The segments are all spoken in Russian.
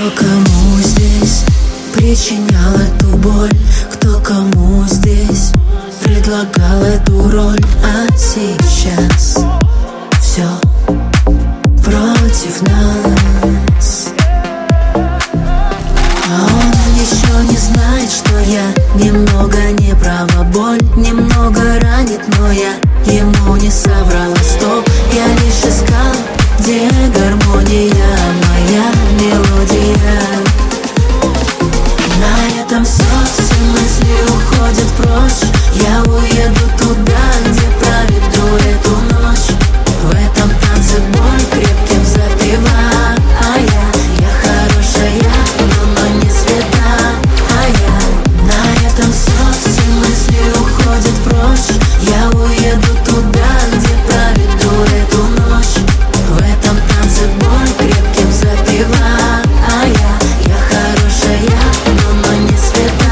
кому здесь причинял эту боль? Кто кому здесь предлагал эту роль? А сейчас все против нас. А он еще не знает, что я немного не права. Боль немного ранит, но я ему не соврала. Стоп, я лишь искал, где гармония, моя мелодия. На этом все мысли уходят прочь. Я уеду туда, где проведу эту ночь. В этом танце боль крепким запиваю. Я хорошая, но не света. На этом все мысли уходят прочь. Я уеду туда, где проведу эту ночь. В этом танце боль крепким запиваю. Я хорошая, но не света.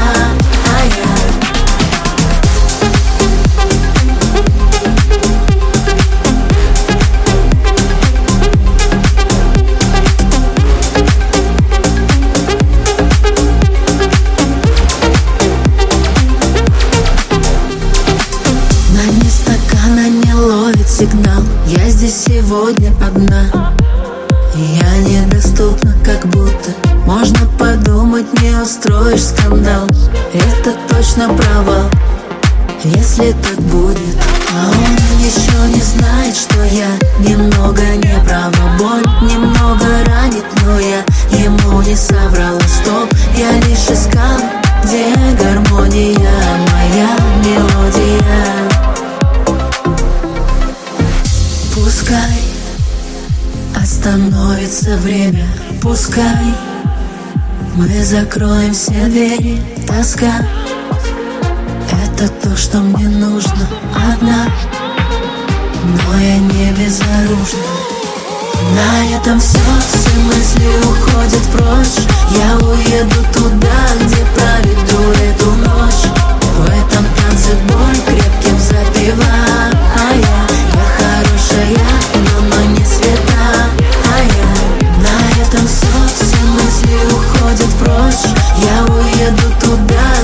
На дне стакана не ловит сигнал. Я здесь сегодня одна. Я недоступна, как будто можно подумать, не устроишь скандал. Это точно провал, если так будет. А он еще не знает, что я немного не права. Боль немного ранит, но я ему не соврала. Стоп, я лишь искал, где гармония, моя мелодия. Пускай остановится время, пускай мы закроем все двери. Тоска — это то, что мне нужно. Одна, но я не безоружна. На этом все мысли уходят прочь. Я уеду туда, где проведу эту ночь. В этом танце боль крепким запиваю. Я хорошая, но не света. На этом все мысли уходят прочь. Я уеду туда,